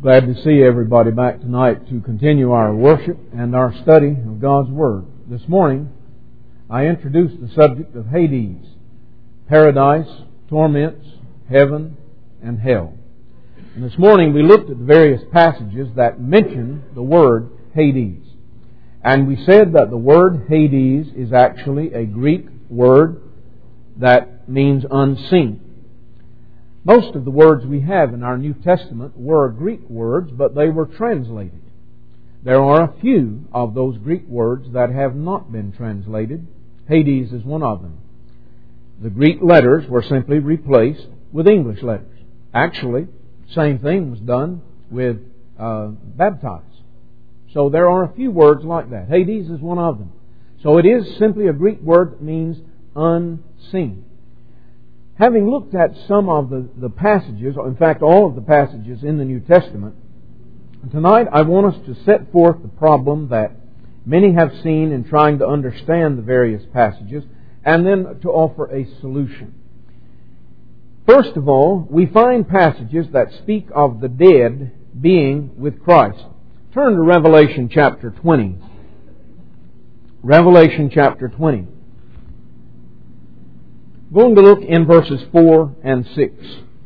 Glad to see everybody back tonight to continue our worship and our study of God's Word. This morning, I introduced the subject of Hades, paradise, torments, heaven, and hell. And this morning we looked at the various passages that mention the word Hades. And we said that the word Hades is actually a Greek word that means unseen. Most of the words we have in our New Testament were Greek words, but they were translated. There are a few of those Greek words that have not been translated. Hades is one of them. The Greek letters were simply replaced with English letters. Actually, the same thing was done with baptize. So there are a few words like that. Hades is one of them. So it is simply a Greek word that means unseen. Having looked at some of the passages, in fact all of the passages in the New Testament, tonight I want us to set forth the problem that many have seen in trying to understand the various passages, and then to offer a solution. First of all, we find passages that speak of the dead being with Christ. Turn to Revelation chapter 20. Revelation chapter 20. Going to look in verses 4 and 6.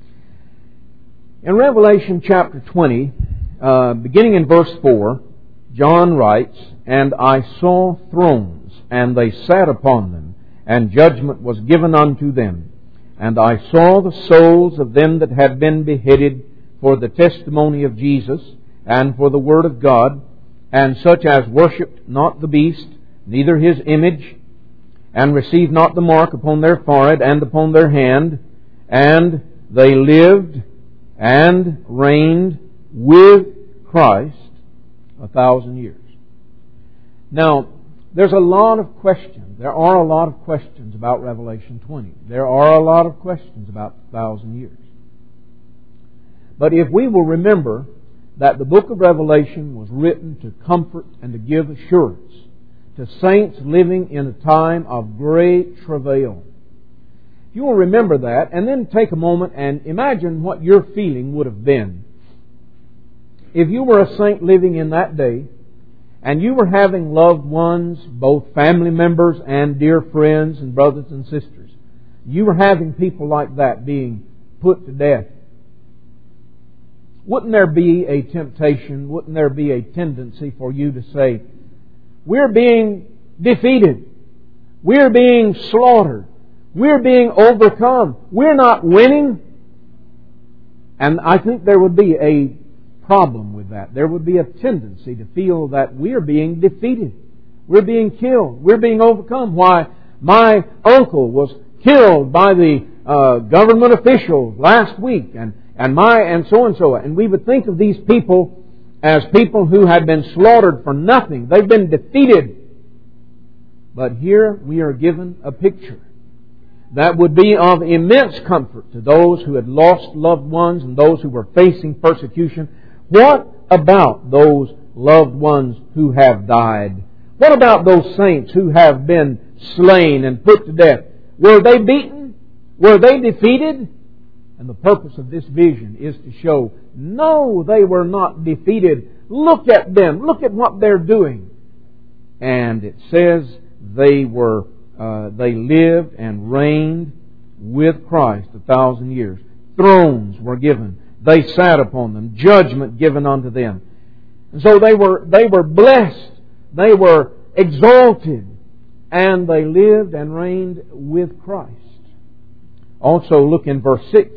In Revelation chapter 20, beginning in verse 4, John writes, "And I saw thrones, and they sat upon them, and judgment was given unto them. And I saw the souls of them that had been beheaded for the testimony of Jesus, and for the word of God, and such as worshipped not the beast, neither his image, and received not the mark upon their forehead and upon their hand, and they lived and reigned with Christ 1,000 years." Now, there's a lot of questions. There are a lot of questions about Revelation 20. There are a lot of questions about 1,000 years. But if we will remember that the book of Revelation was written to comfort and to give assurance to saints living in a time of great travail. If you will remember that, and then take a moment and imagine what your feeling would have been if you were a saint living in that day, and you were having loved ones, both family members and dear friends and brothers and sisters. You were having people like that being put to death. Wouldn't there be a temptation, wouldn't there be a tendency for you to say, we're being defeated, we're being slaughtered, we're being overcome, we're not winning? And I think there would be a problem with that. There would be a tendency to feel that we're being defeated, we're being killed, we're being overcome. Why, my uncle was killed by the government officials last week, and so and so. And we would think of these people as people who had been slaughtered for nothing. They've been defeated. But here we are given a picture that would be of immense comfort to those who had lost loved ones and those who were facing persecution. What about those loved ones who have died? What about those saints who have been slain and put to death? Were they beaten? Were they defeated? And the purpose of this vision is to show, no, they were not defeated. Look at them. Look at what they're doing. And it says they lived and reigned with Christ 1,000 years. Thrones were given. They sat upon them. Judgment given unto them. And so they were blessed. They were exalted. And they lived and reigned with Christ. Also look in verse 6.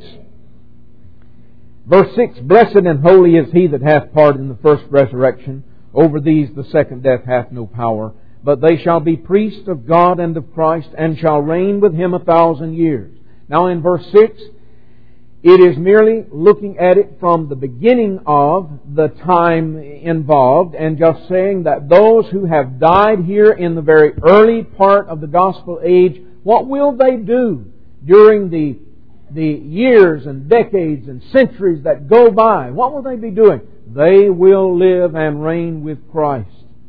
Verse 6, "Blessed and holy is he that hath part in the first resurrection. Over these the second death hath no power. But they shall be priests of God and of Christ, and shall reign with Him 1,000 years." Now in verse 6, it is merely looking at it from the beginning of the time involved, and just saying that those who have died here in the very early part of the gospel age, what will they do during the years and decades and centuries that go by? What will they be doing? They will live and reign with Christ.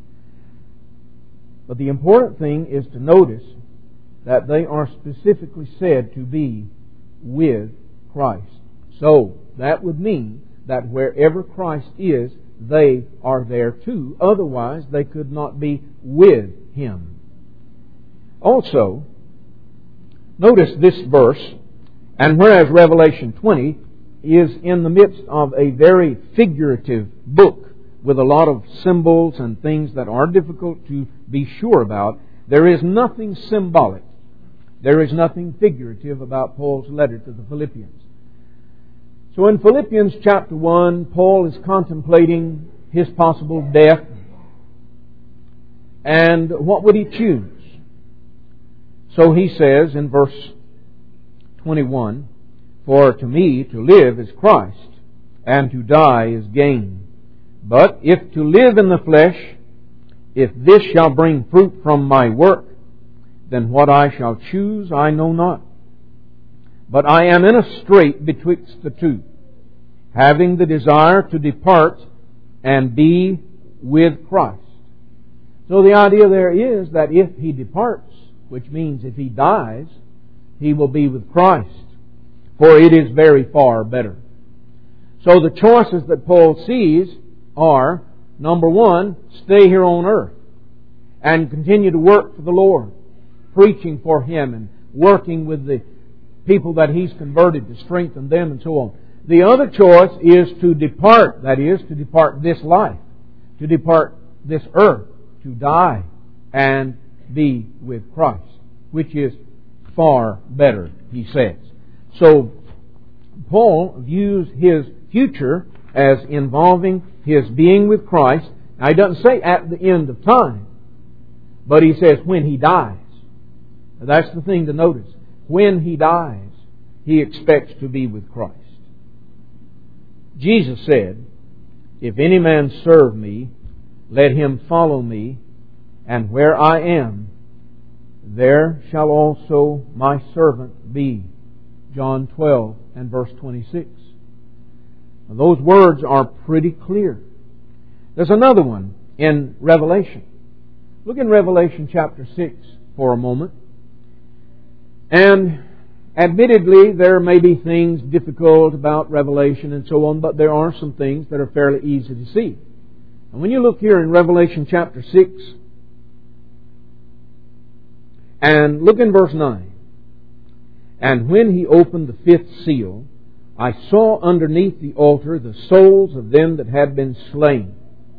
But the important thing is to notice that they are specifically said to be with Christ. So, that would mean that wherever Christ is, they are there too. Otherwise, they could not be with Him. Also, notice this verse, and whereas Revelation 20 is in the midst of a very figurative book with a lot of symbols and things that are difficult to be sure about, there is nothing symbolic. There is nothing figurative about Paul's letter to the Philippians. So in Philippians chapter 1, Paul is contemplating his possible death. And what would he choose? So he says in verse 21, "For to me to live is Christ, and to die is gain. But if to live in the flesh, if this shall bring fruit from my work, then what I shall choose I know not. But I am in a strait betwixt the two, having the desire to depart and be with Christ." So the idea there is that if he departs, which means if he dies, he will be with Christ, for it is very far better. So the choices that Paul sees are, number one, stay here on earth and continue to work for the Lord, preaching for Him and working with the people that He's converted to strengthen them and so on. The other choice is to depart, that is, to depart this life, to depart this earth, to die and be with Christ, which is far better, he says. So, Paul views his future as involving his being with Christ. Now, he doesn't say at the end of time, but he says when he dies. Now, that's the thing to notice. When he dies, he expects to be with Christ. Jesus said, "If any man serve me, let him follow me, and where I am, there shall also my servant be." John 12 and verse 26. Now, those words are pretty clear. There's another one in Revelation. Look in Revelation chapter 6 for a moment. And admittedly, there may be things difficult about Revelation and so on, but there are some things that are fairly easy to see. And when you look here in Revelation chapter 6, and look in verse 9. "And when he opened the fifth seal, I saw underneath the altar the souls of them that had been slain."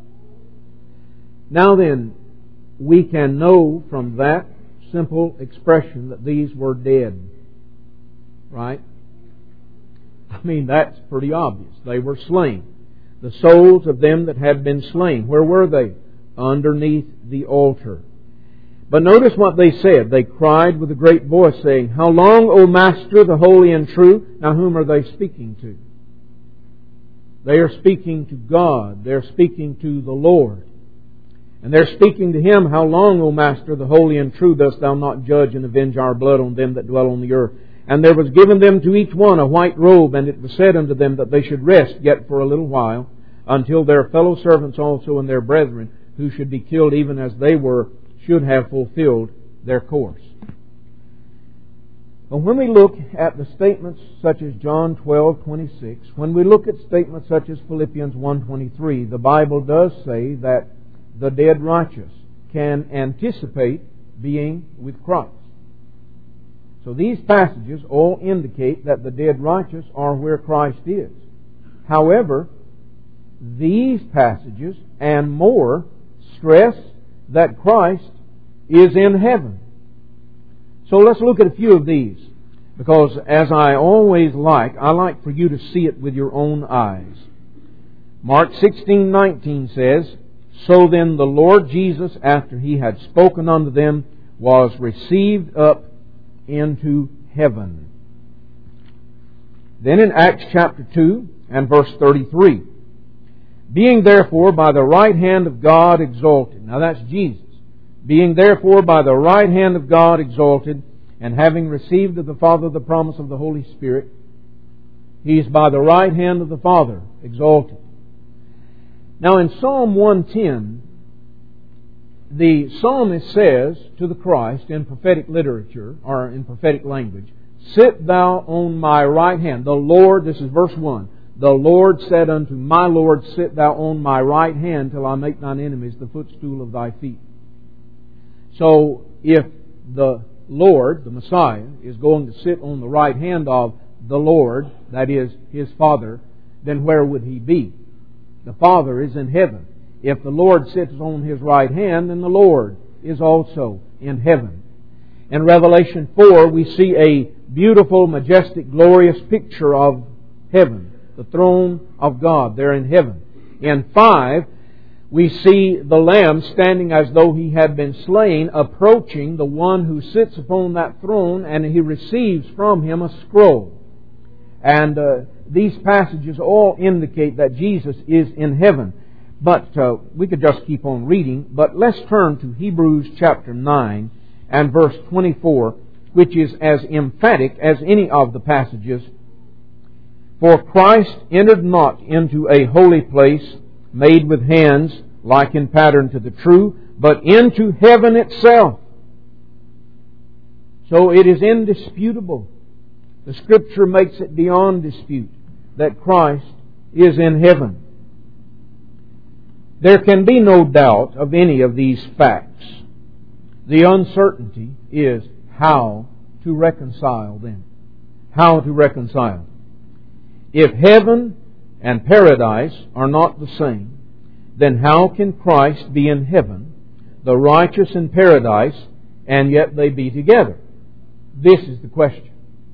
Now then, we can know from that simple expression that these were dead. Right? I mean, that's pretty obvious. They were slain. The souls of them that had been slain. Where were they? Underneath the altar. But notice what they said. They cried with a great voice, saying, "How long, O Master, the holy and true?" Now, whom are they speaking to? They are speaking to God. They're speaking to the Lord. And they're speaking to Him, "How long, O Master, the holy and true, dost Thou not judge and avenge our blood on them that dwell on the earth? And there was given them to each one a white robe, and it was said unto them that they should rest yet for a little while, until their fellow servants also and their brethren, who should be killed even as they were, should have fulfilled their course." But when we look at the statements such as John 12:26, when we look at statements such as Philippians 1:23, the Bible does say that the dead righteous can anticipate being with Christ. So these passages all indicate that the dead righteous are where Christ is. However, these passages and more stress that Christ is in heaven. So let's look at a few of these, because as I always I like for you to see it with your own eyes. Mark 16:19 says, "So then the Lord Jesus, after He had spoken unto them, was received up into heaven." Then in Acts chapter 2 and verse 33, "Being therefore by the right hand of God exalted." Now that's Jesus. "Being therefore by the right hand of God exalted, and having received of the Father the promise of the Holy Spirit," He is by the right hand of the Father exalted. Now in Psalm 110, the psalmist says to the Christ in prophetic literature, or in prophetic language, "Sit thou on my right hand." The Lord, this is verse 1, The Lord said unto my Lord, Sit thou on my right hand till I make thine enemies the footstool of thy feet. So if the Lord, the Messiah, is going to sit on the right hand of the Lord, that is, His Father, then where would He be? The Father is in heaven. If the Lord sits on His right hand, then the Lord is also in heaven. In Revelation 4, we see a beautiful, majestic, glorious picture of heaven, the throne of God there in heaven. In 5, we see the Lamb standing as though He had been slain, approaching the one who sits upon that throne, and He receives from Him a scroll. And these passages all indicate that Jesus is in heaven. But we could just keep on reading. But let's turn to Hebrews chapter 9 and verse 24, which is as emphatic as any of the passages. For Christ entered not into a holy place made with hands, like in pattern to the true, but into heaven itself. So it is indisputable. The Scripture makes it beyond dispute that Christ is in heaven. There can be no doubt of any of these facts. The uncertainty is how to reconcile them. How to reconcile. If heaven and paradise are not the same, then how can Christ be in heaven, the righteous in paradise, and yet they be together? This is the question.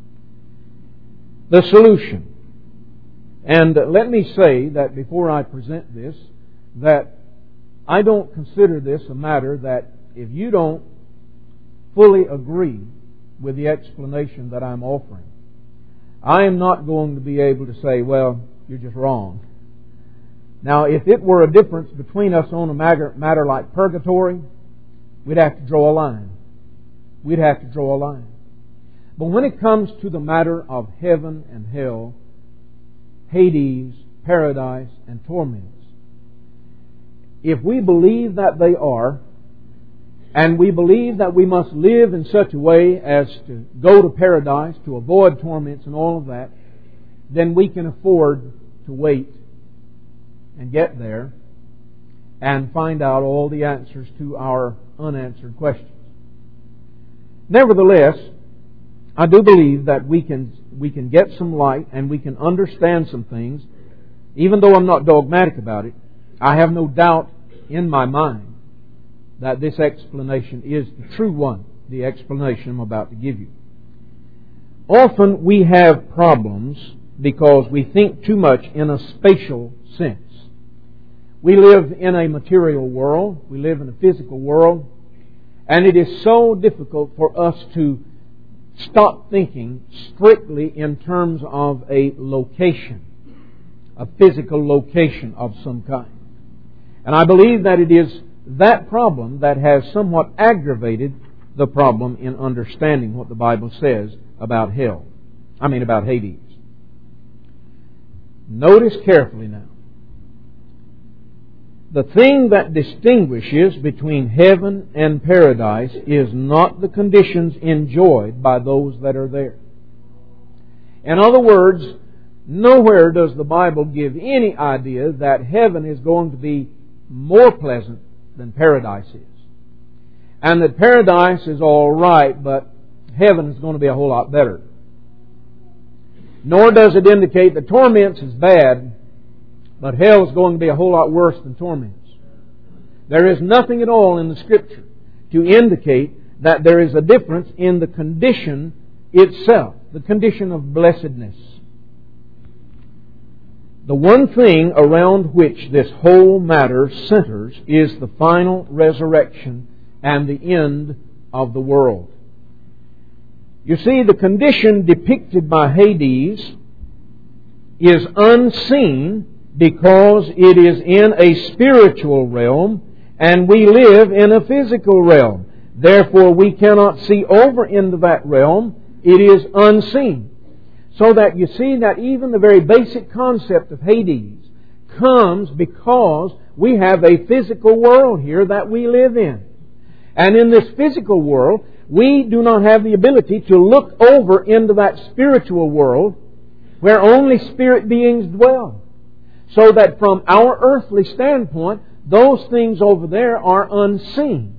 The solution. And let me say that before I present this, that I don't consider this a matter that if you don't fully agree with the explanation that I'm offering, I am not going to be able to say, well, you're just wrong. Now, if it were a difference between us on a matter like purgatory, we'd have to draw a line. We'd have to draw a line. But when it comes to the matter of heaven and hell, Hades, paradise, and torments, if we believe that they are, and we believe that we must live in such a way as to go to paradise, to avoid torments and all of that, then we can afford to wait and get there and find out all the answers to our unanswered questions. Nevertheless, I do believe that we can get some light and we can understand some things. Even though I'm not dogmatic about it, I have no doubt in my mind that this explanation is the true one, the explanation I'm about to give you. Often we have problems because we think too much in a spatial sense. We live in a material world, we live in a physical world, and it is so difficult for us to stop thinking strictly in terms of a location, a physical location of some kind. And I believe that it is that problem that has somewhat aggravated the problem in understanding what the Bible says about hell. About Hades. Notice carefully now. The thing that distinguishes between heaven and paradise is not the conditions enjoyed by those that are there. In other words, nowhere does the Bible give any idea that heaven is going to be more pleasant than paradise is. And that paradise is all right, but heaven is going to be a whole lot better. Nor does it indicate that torments is bad, but hell is going to be a whole lot worse than torments. There is nothing at all in the Scripture to indicate that there is a difference in the condition itself, the condition of blessedness. The one thing around which this whole matter centers is the final resurrection and the end of the world. You see, the condition depicted by Hades is unseen because it is in a spiritual realm and we live in a physical realm. Therefore, we cannot see over into that realm. It is unseen. So that you see that even the very basic concept of Hades comes because we have a physical world here that we live in. And in this physical world, we do not have the ability to look over into that spiritual world where only spirit beings dwell. So that from our earthly standpoint, those things over there are unseen.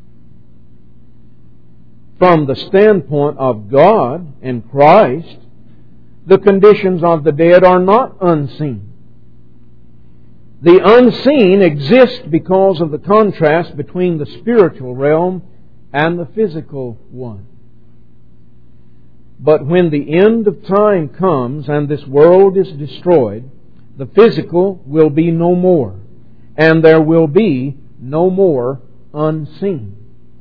From the standpoint of God and Christ, the conditions of the dead are not unseen. The unseen exists because of the contrast between the spiritual realm and the physical one. But when the end of time comes and this world is destroyed, the physical will be no more, and there will be no more unseen.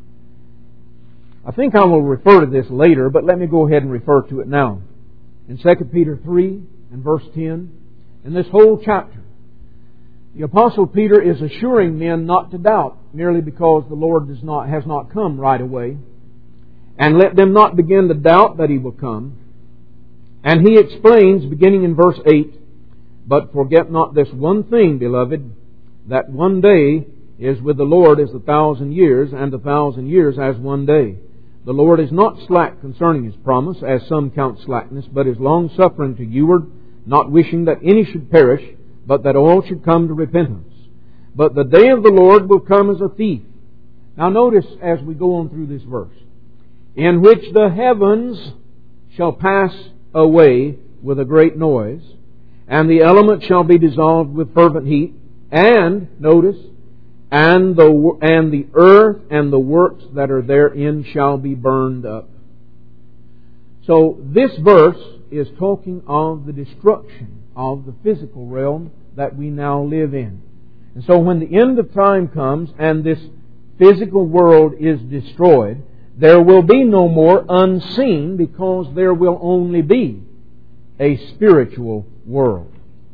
I think I will refer to this later, but let me go ahead and refer to it now. In 2 Peter 3 and verse 10, in this whole chapter, the Apostle Peter is assuring men not to doubt merely because the Lord has not come right away. And let them not begin to doubt that He will come. And he explains, beginning in verse 8, "But forget not this one thing, beloved, that one day is with the Lord as 1,000 years, and 1,000 years as one day. The Lord is not slack concerning His promise, as some count slackness, but is long-suffering to youward, not wishing that any should perish, but that all should come to repentance. But the day of the Lord will come as a thief." Now notice as we go on through this verse, "in which the heavens shall pass away with a great noise, and the elements shall be dissolved with fervent heat, and," notice, and the earth and the works that are therein shall be burned up." So this verse is talking of the destruction of the physical realm that we now live in. And so when the end of time comes and this physical world is destroyed, there will be no more unseen, because there will only be a spiritual world.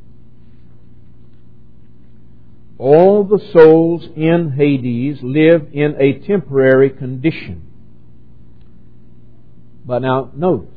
All the souls in Hades live in a temporary condition. But now notice,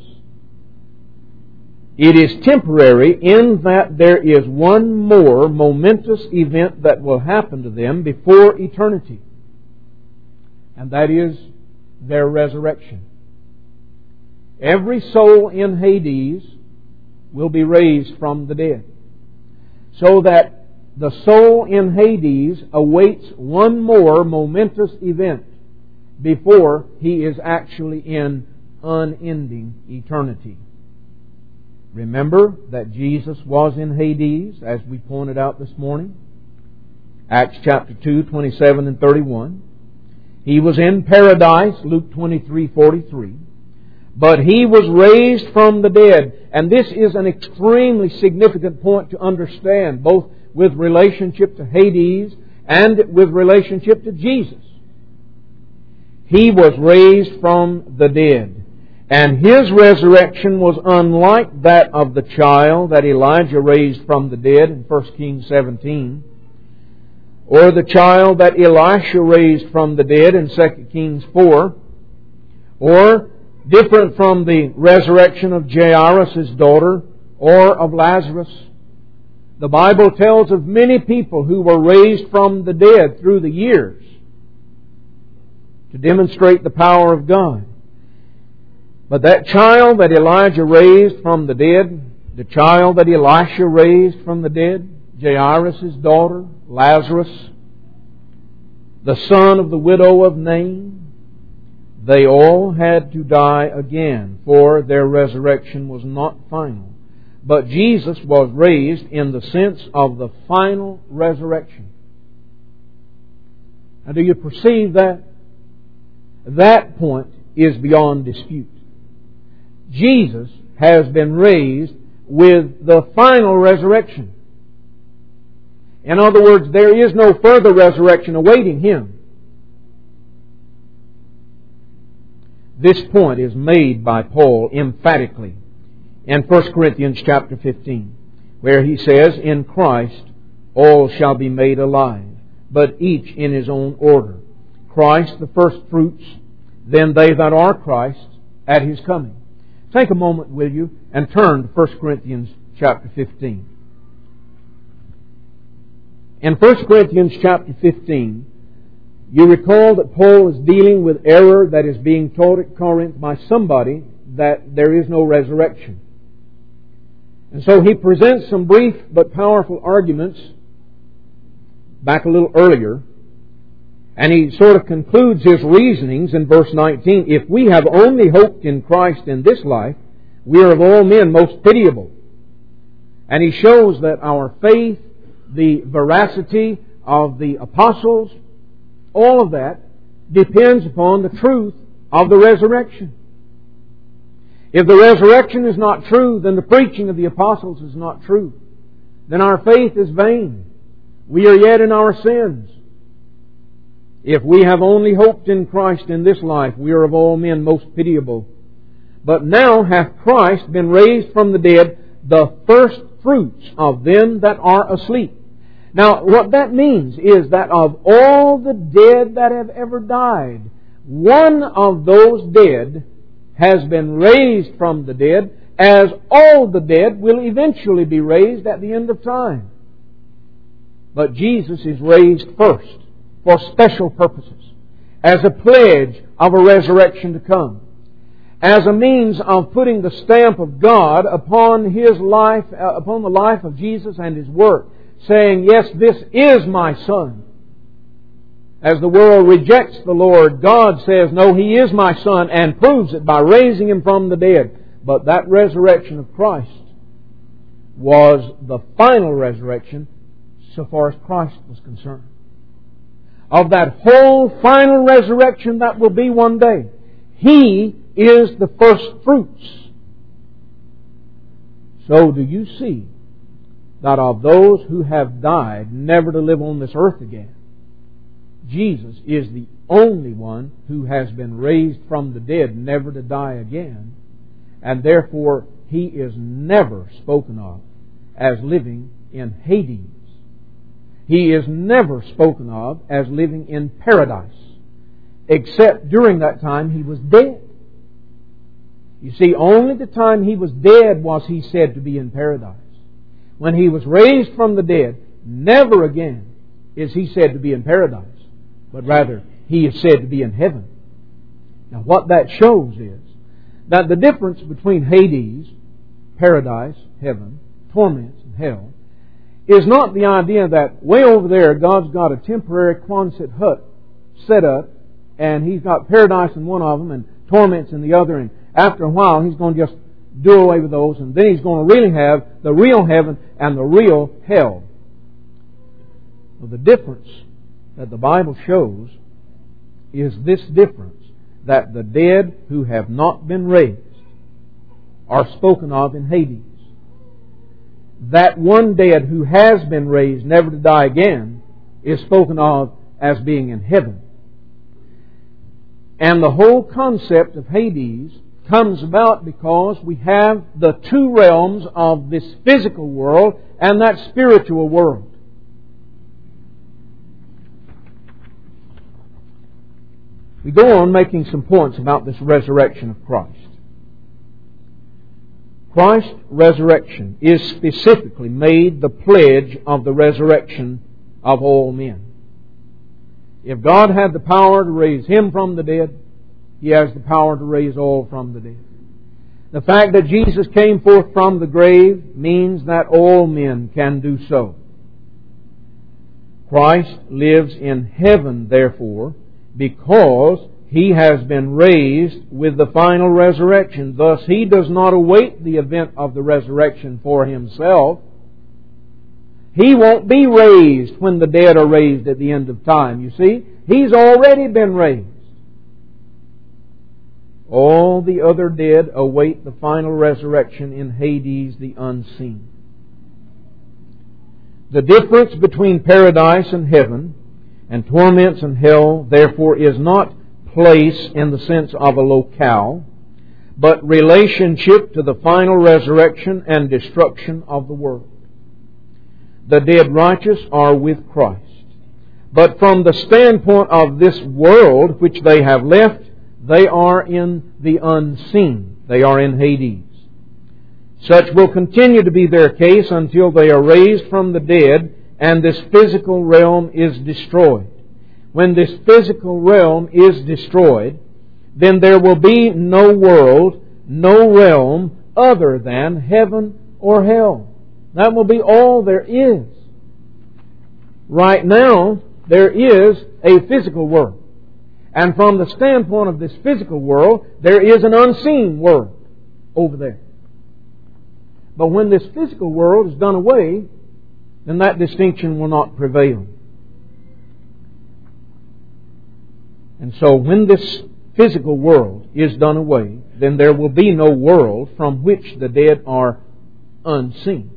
it is temporary in that there is one more momentous event that will happen to them before eternity. And that is their resurrection. Every soul in Hades will be raised from the dead. So that the soul in Hades awaits one more momentous event before he is actually in unending eternity. Remember that Jesus was in Hades, as we pointed out this morning. Acts chapter 2, 27 and 31. He was in paradise, Luke 23:43. But He was raised from the dead. And this is an extremely significant point to understand, both with relationship to Hades and with relationship to Jesus. He was raised from the dead. And His resurrection was unlike that of the child that Elijah raised from the dead in 1 Kings 17, or the child that Elisha raised from the dead in 2 Kings 4, or different from the resurrection of Jairus' daughter or of Lazarus. The Bible tells of many people who were raised from the dead through the years to demonstrate the power of God. But that child that Elijah raised from the dead, the child that Elisha raised from the dead, Jairus' daughter, Lazarus, the son of the widow of Nain, they all had to die again, for their resurrection was not final. But Jesus was raised in the sense of the final resurrection. Now, do you perceive that? That point is beyond dispute. Jesus has been raised with the final resurrection. In other words, there is no further resurrection awaiting Him. This point is made by Paul emphatically in 1 Corinthians chapter 15, where he says, "In Christ all shall be made alive, but each in his own order. Christ the first fruits, then they that are Christ at His coming." Take a moment, will you, and turn to 1 Corinthians chapter 15. In 1 Corinthians chapter 15, you recall that Paul is dealing with error that is being taught at Corinth by somebody, that there is no resurrection. And so he presents some brief but powerful arguments back a little earlier. And he sort of concludes his reasonings in verse 19. If we have only hoped in Christ in this life, we are of all men most pitiable. And he shows that our faith, the veracity of the apostles, all of that depends upon the truth of the resurrection. If the resurrection is not true, then the preaching of the apostles is not true. Then our faith is vain. We are yet in our sins. If we have only hoped in Christ in this life, we are of all men most pitiable. But now hath Christ been raised from the dead, the first fruits of them that are asleep. Now, what that means is that of all the dead that have ever died, one of those dead has been raised from the dead, as all the dead will eventually be raised at the end of time. But Jesus is raised first for special purposes, as a pledge of a resurrection to come, as a means of putting the stamp of God upon His life, upon the life of Jesus and His work, saying, yes, this is my Son. As the world rejects the Lord, God says, no, He is my Son, and proves it by raising Him from the dead. But that resurrection of Christ was the final resurrection so far as Christ was concerned. Of that whole final resurrection that will be one day, He is the first fruits. So do you see that of those who have died never to live on this earth again, Jesus is the only one who has been raised from the dead never to die again, and therefore He is never spoken of as living in Hades. He is never spoken of as living in paradise, except during that time He was dead. You see, only the time He was dead was He said to be in paradise. When He was raised from the dead, never again is He said to be in paradise, but rather He is said to be in heaven. Now what that shows is that the difference between Hades, paradise, heaven, torments, and hell, is not the idea that way over there God's got a temporary Quonset hut set up, and He's got paradise in one of them and torments in the other, and after a while He's going to just do away with those, and then He's going to really have the real heaven and the real hell. Well, the difference that the Bible shows is this difference, that the dead who have not been raised are spoken of in Hades. That one dead who has been raised never to die again is spoken of as being in heaven. And the whole concept of Hades comes about because we have the two realms of this physical world and that spiritual world. We go on making some points about this resurrection of Christ. Christ's resurrection is specifically made the pledge of the resurrection of all men. If God had the power to raise Him from the dead, He has the power to raise all from the dead. The fact that Jesus came forth from the grave means that all men can do so. Christ lives in heaven, therefore, because He has been raised with the final resurrection. Thus, He does not await the event of the resurrection for Himself. He won't be raised when the dead are raised at the end of time. You see, He's already been raised. All the other dead await the final resurrection in Hades, the unseen. The difference between paradise and heaven and torments and hell, therefore, is not place in the sense of a locale, but relationship to the final resurrection and destruction of the world. The dead righteous are with Christ. But from the standpoint of this world which they have left, they are in the unseen. They are in Hades. Such will continue to be their case until they are raised from the dead and this physical realm is destroyed. When this physical realm is destroyed, then there will be no world, no realm other than heaven or hell. That will be all there is. Right now, there is a physical world. And from the standpoint of this physical world, there is an unseen world over there. But when this physical world is done away, then that distinction will not prevail. And so when this physical world is done away, then there will be no world from which the dead are unseen.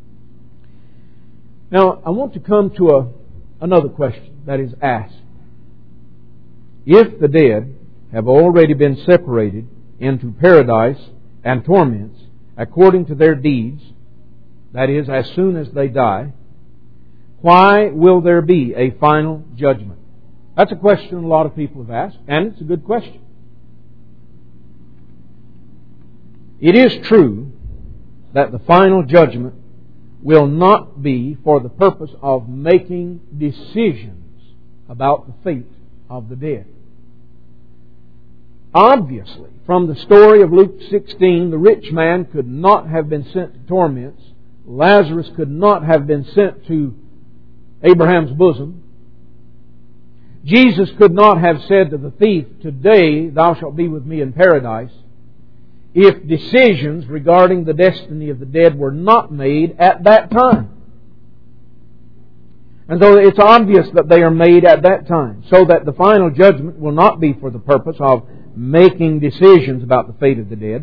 Now, I want to come to another question that is asked. If the dead have already been separated into paradise and torments according to their deeds, that is, as soon as they die, why will there be a final judgment? That's a question a lot of people have asked, and it's a good question. It is true that the final judgment will not be for the purpose of making decisions about the fate of the dead. Obviously, from the story of Luke 16, the rich man could not have been sent to torments. Lazarus could not have been sent to Abraham's bosom. Jesus could not have said to the thief, "Today thou shalt be with me in paradise," if decisions regarding the destiny of the dead were not made at that time. And so it's obvious that they are made at that time, so that the final judgment will not be for the purpose of making decisions about the fate of the dead.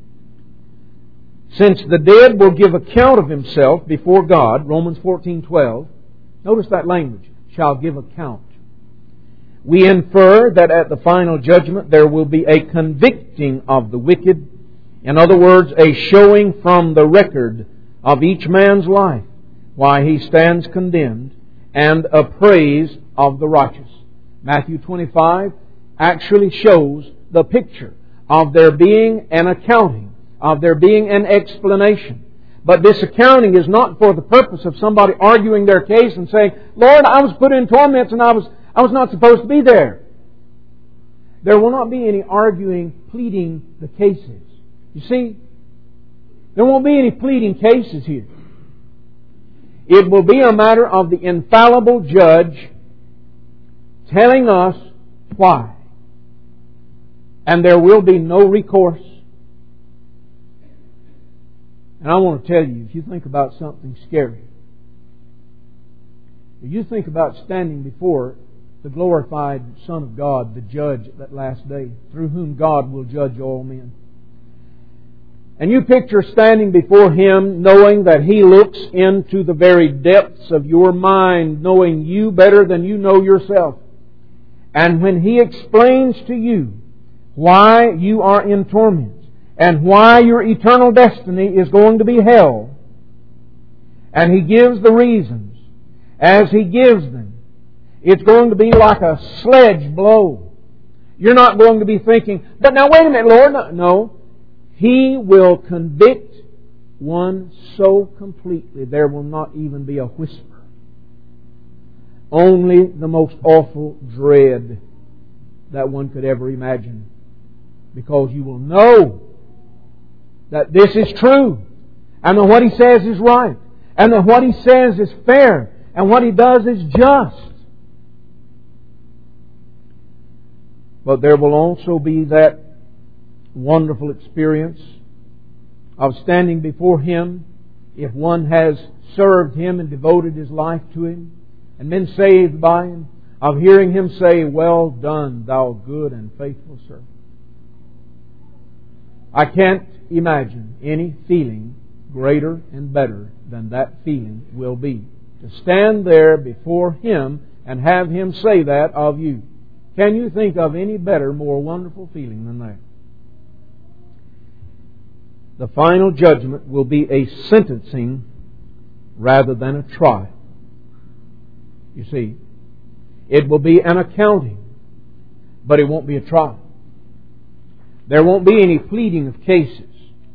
Since the dead will give account of himself before God, Romans 14:12, notice that language, shall give account. We infer that at the final judgment there will be a convicting of the wicked. In other words, a showing from the record of each man's life why he stands condemned, and a praise of the righteous. Matthew 25 actually shows the picture of there being an accounting, of there being an explanation. But this accounting is not for the purpose of somebody arguing their case and saying, "Lord, I was put in torments and I was not supposed to be there." There will not be any arguing, pleading the cases. You see, there won't be any pleading cases here. It will be a matter of the infallible judge telling us why. And there will be no recourse. And I want to tell you, if you think about something scary, if you think about standing before the glorified Son of God, the judge at that last day, through whom God will judge all men, and you picture standing before Him knowing that He looks into the very depths of your mind, knowing you better than you know yourself. And when He explains to you why you are in torment and why your eternal destiny is going to be hell, and He gives the reasons as He gives them, it's going to be like a sledge blow. You're not going to be thinking, "But now wait a minute, Lord." No. He will convict one so completely there will not even be a whisper. Only the most awful dread that one could ever imagine. Because you will know that this is true, and that what He says is right, and that what He says is fair, and what He does is just. But there will also be that wonderful experience of standing before Him, if one has served Him and devoted his life to Him and been saved by Him, of hearing Him say, "Well done, thou good and faithful servant." I can't imagine any feeling greater and better than that feeling will be, to stand there before Him and have Him say that of you. Can you think of any better, more wonderful feeling than that? The final judgment will be a sentencing rather than a trial. You see, it will be an accounting, but it won't be a trial. There won't be any pleading of cases.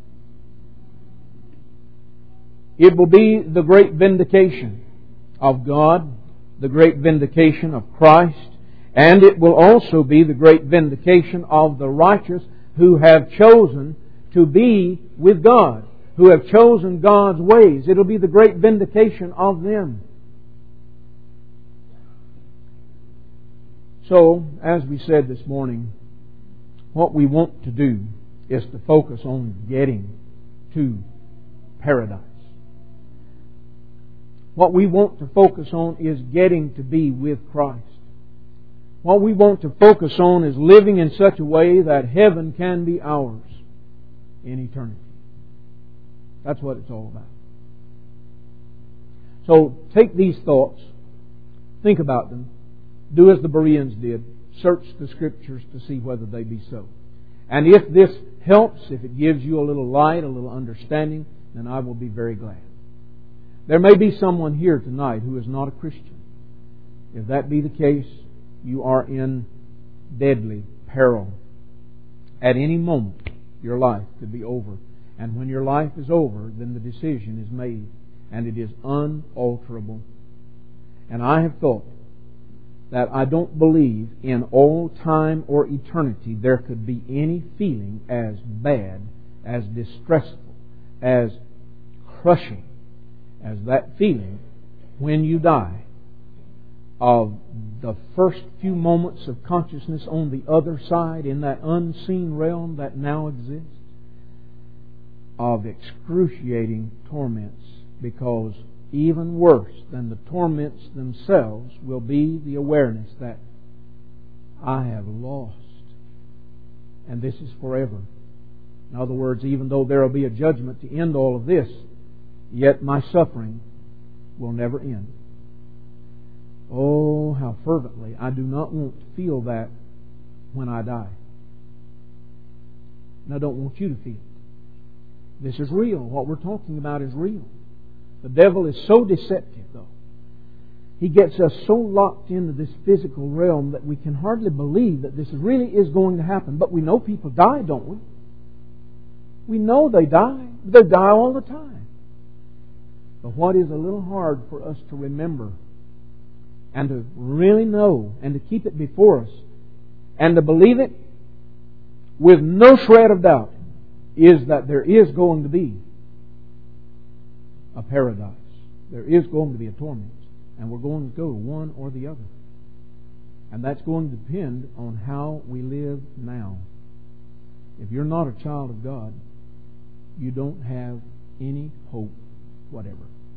It will be the great vindication of God, the great vindication of Christ, and it will also be the great vindication of the righteous who have chosen to be with God, who have chosen God's ways. It'll be the great vindication of them. So, as we said this morning, what we want to do is to focus on getting to paradise. What we want to focus on is getting to be with Christ. What we want to focus on is living in such a way that heaven can be ours in eternity. That's what it's all about. So take these thoughts, think about them, do as the Bereans did, search the Scriptures to see whether they be so. And if this helps, if it gives you a little light, a little understanding, then I will be very glad. There may be someone here tonight who is not a Christian. If that be the case, you are in deadly peril. At any moment, your life could be over. And when your life is over, then the decision is made. And it is unalterable. And I have thought that I don't believe in all time or eternity there could be any feeling as bad, as distressful, as crushing as that feeling when you die of the first few moments of consciousness on the other side in that unseen realm that now exists, of excruciating torments, because even worse than the torments themselves will be the awareness that I have lost, and this is forever. In other words, even though there will be a judgment to end all of this, yet my suffering will never end. Oh, how fervently I do not want to feel that when I die. And I don't want you to feel it. This is real. What we're talking about is real. The devil is so deceptive, though. He gets us so locked into this physical realm that we can hardly believe that this really is going to happen. But we know people die, don't we? We know they die. They die all the time. But what is a little hard for us to remember and to really know and to keep it before us and to believe it with no shred of doubt is that there is going to be a paradise. There is going to be a torment. And we're going to go one or the other. And that's going to depend on how we live now. If you're not a child of God, you don't have any hope whatever.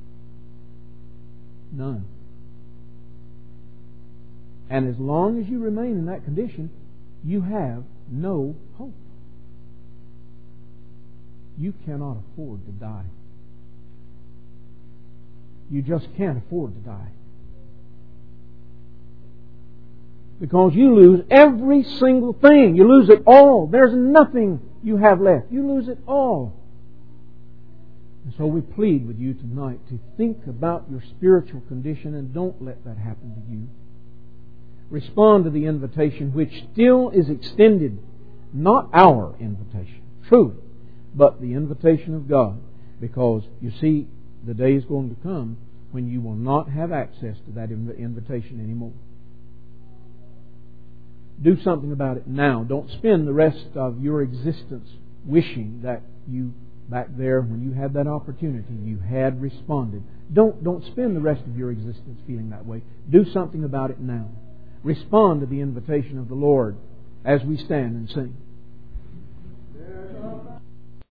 None. And as long as you remain in that condition, you have no hope. You cannot afford to die. You just can't afford to die. Because you lose every single thing. You lose it all. There's nothing you have left. You lose it all. And so we plead with you tonight to think about your spiritual condition and don't let that happen to you. Respond to the invitation which still is extended. Not our invitation, truly, but the invitation of God. Because, you see, the day is going to come when you will not have access to that invitation anymore. Do something about it now. Don't spend the rest of your existence wishing that you, back there when you had that opportunity, you had responded. Don't spend the rest of your existence feeling that way. Do something about it now. Respond to the invitation of the Lord as we stand and sing.